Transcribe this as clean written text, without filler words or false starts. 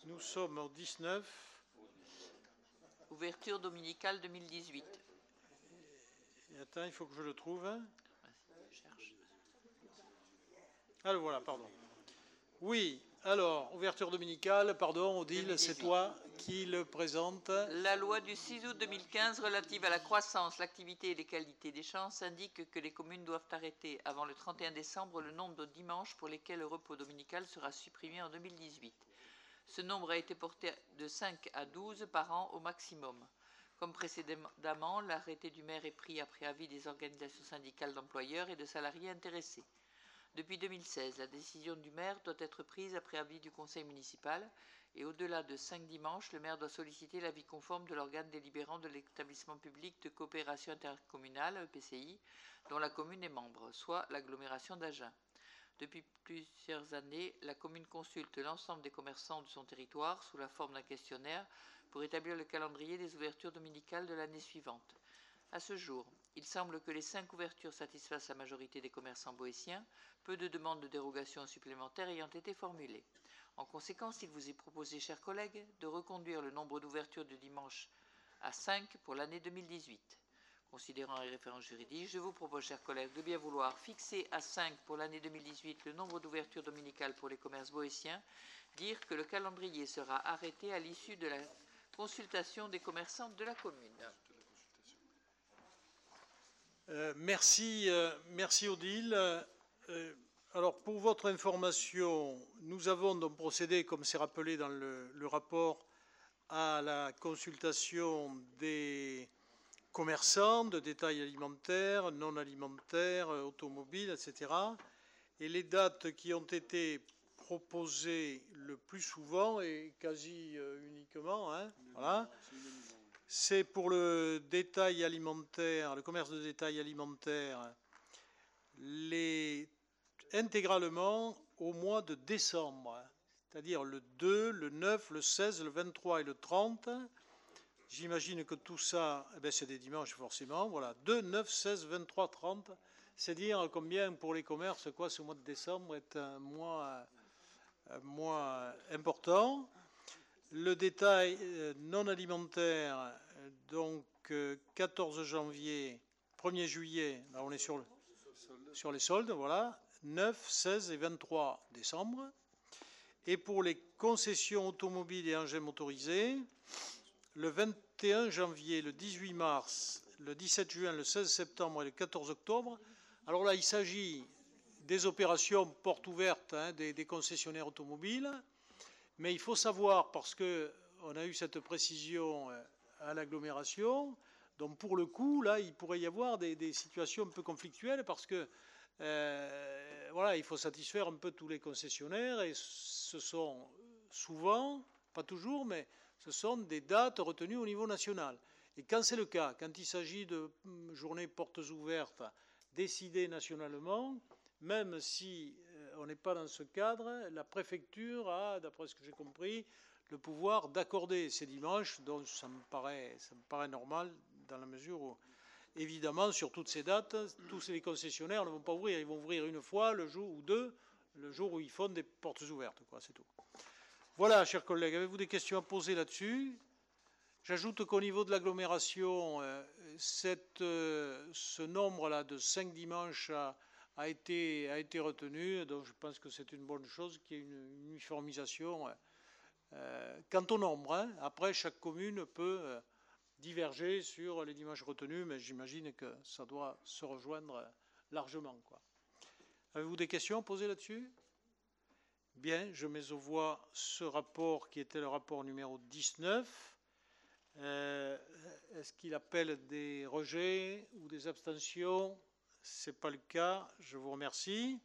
Nous sommes au 19. Ouverture dominicale 2018. Et attends, il faut que je le trouve. Je cherche. Ah, le voilà, pardon. Oui, alors, ouverture dominicale, pardon, Odile, c'est 2018. toi qui le présente. La loi du 6 août 2015 relative à la croissance, l'activité et l'égalité des chances indique que les communes doivent arrêter avant le 31 décembre le nombre de dimanches pour lesquels le repos dominical sera supprimé en 2018. Ce nombre a été porté de 5 à 12 par an au maximum. Comme précédemment, l'arrêté du maire est pris après avis des organisations syndicales d'employeurs et de salariés intéressés. Depuis 2016, la décision du maire doit être prise après avis du conseil municipal et au-delà de 5 dimanches, le maire doit solliciter l'avis conforme de l'organe délibérant de l'établissement public de coopération intercommunale, EPCI, dont la commune est membre, soit l'agglomération d'Agen. Depuis plusieurs années, la commune consulte l'ensemble des commerçants de son territoire sous la forme d'un questionnaire pour établir le calendrier des ouvertures dominicales de l'année suivante. À ce jour, il semble que les 5 ouvertures satisfassent la majorité des commerçants boétiens, peu de demandes de dérogation supplémentaires ayant été formulées. En conséquence, il vous est proposé, chers collègues, de reconduire le nombre d'ouvertures de dimanche à 5 pour l'année 2018. Considérant les références juridiques, je vous propose, chers collègues, de bien vouloir fixer à 5 pour l'année 2018 le nombre d'ouvertures dominicales pour les commerces boétiens, dire que le calendrier sera arrêté à l'issue de la consultation des commerçants de la commune. Merci Odile. Alors pour votre information, nous avons donc procédé, comme c'est rappelé dans le rapport, à la consultation des commerçants de détail alimentaire, non alimentaire, automobile, etc. Et les dates qui ont été proposées le plus souvent et quasi uniquement, voilà, c'est pour le détail alimentaire, le commerce de détail alimentaire, intégralement au mois de décembre, c'est-à-dire le 2, le 9, le 16, le 23 et le 30. J'imagine que tout ça, c'est des dimanches forcément. Voilà, 2, 9, 16, 23, 30. C'est dire combien pour les commerces, ce mois de décembre est un mois important. Le détail non alimentaire, donc 14 janvier, 1er juillet, là on est sur les soldes, voilà, 9, 16 et 23 décembre. Et pour les concessions automobiles et engins motorisés, le 21 janvier, le 18 mars, le 17 juin, le 16 septembre et le 14 octobre. Alors là, il s'agit des opérations portes ouvertes des concessionnaires automobiles. Mais il faut savoir, parce qu'on a eu cette précision à l'agglomération, donc pour le coup, là, il pourrait y avoir des situations un peu conflictuelles parce que, voilà, il faut satisfaire un peu tous les concessionnaires et ce sont souvent, pas toujours, mais ce sont des dates retenues au niveau national. Et quand c'est le cas, quand il s'agit de journées portes ouvertes décidées nationalement, même si on n'est pas dans ce cadre, la préfecture a, d'après ce que j'ai compris, le pouvoir d'accorder ces dimanches, donc ça me paraît normal dans la mesure où, évidemment, sur toutes ces dates, tous les concessionnaires ne vont pas ouvrir, ils vont ouvrir une fois le jour ou deux, le jour où ils font des portes ouvertes, quoi, c'est tout. Voilà, chers collègues, avez-vous des questions à poser là-dessus ? J'ajoute qu'au niveau de l'agglomération, ce nombre-là de 5 dimanches a été retenu, donc je pense que c'est une bonne chose qu'il y ait une uniformisation quant au nombre. Après, chaque commune peut diverger sur les dimanches retenus, mais j'imagine que ça doit se rejoindre largement, quoi. Avez-vous des questions à poser là-dessus ? Bien, je mets aux voix ce rapport qui était le rapport numéro 19. Est-ce qu'il appelle des rejets ou des abstentions ? Ce n'est pas le cas. Je vous remercie.